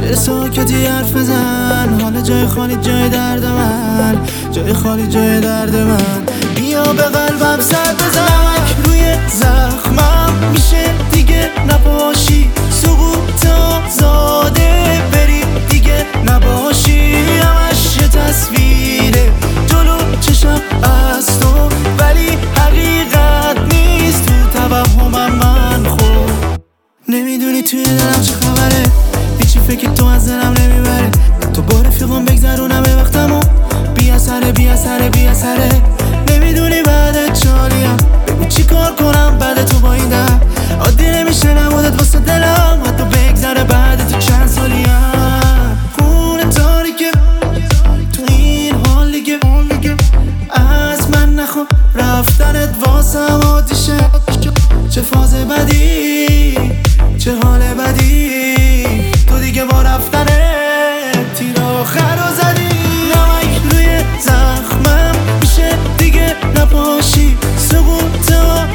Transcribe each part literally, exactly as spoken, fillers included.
دل ساکتی حرف بزن، حالا جای خالی جای درد من، جای خالی جای درد من. بیا به قلبم سر بزن، روی زخمم میشه دیگه نباشی، سقوط آزاده بری دیگه نباشی. همش یه تصویره جلو چشم از تو، ولی حقیقت نیست تو توهمم من. خوب نمیدونی توی دلم چه خبره، هیچی فکر تو از دلم نمیبره. تو با رفیقم بگذرونم وقتمو، بی اثره بی اثره بی اثره. نمیدونی بعد چالیم، بگو چی کار کنم بعد تو با این دم. عادی نمیشه نبودت واسه دلم، حتی بگذره بعد تو چند سالیم. خونه تاریکه تو این حال دیگه، از من نخوا رفتنت واسم عادیشه. چه فاز بدی، چه حال بدی، تو دیگه با رفتنت تیر آخر رو زدی. نمک روی زخمم میشه دیگه نباشی، سقوط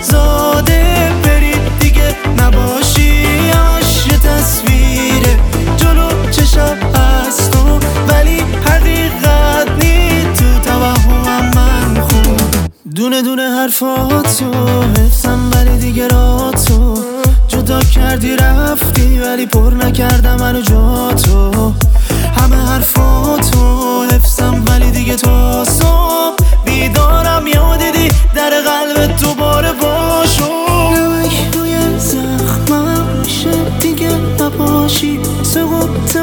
آزاده بری دیگه نباشی. همش یه تصویره جلو چشم از تو، ولی حقیقت نیست تو توهمم من. خوب دونه دونه حرفاتو حفظم، ولی دیگه راتو جدا کردی رفتی، ولی پر نکردم منو جا تو. همه حرفاتو حفظم، ولی دیگه تا صبح بیدارم. یاد دیدی در قلبت دوباره باشو. نمک روی زخمم میشه دیگه نباشی، سقوط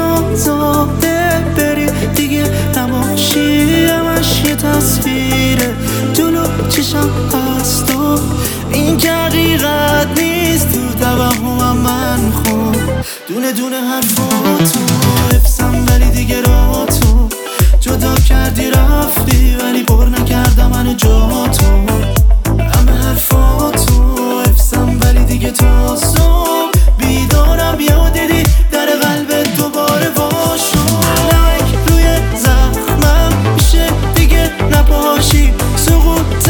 آزاده بری دیگه نباشی. همش یه تصویره جلو چشم از تو، این که حقیقت نیست تو توهمم من. خوب دونه دونه حرفاتو حفظم، ولی دیگه راتو جدا کردی رفتی، ولی پر نکردم منو جا تو. همه حرفاتو حفظم، ولی دیگه تا صبح بیدارم. یاد دیدی در قلبت دوباره باشو. نمک روی زخمم میشه دیگه نباشی، سقوط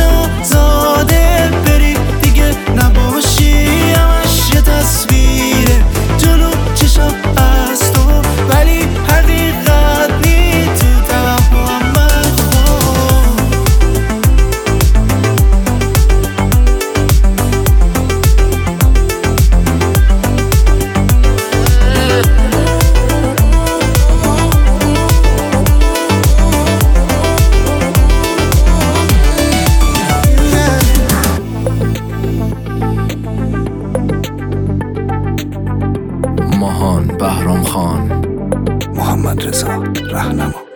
آزاده بری دیگه نباشی. همش یه تصویره جلو چشم از تو، ولی حقیقت نیست تو توهمم من. ماهان بهرام خان، محمد رضا رهنما.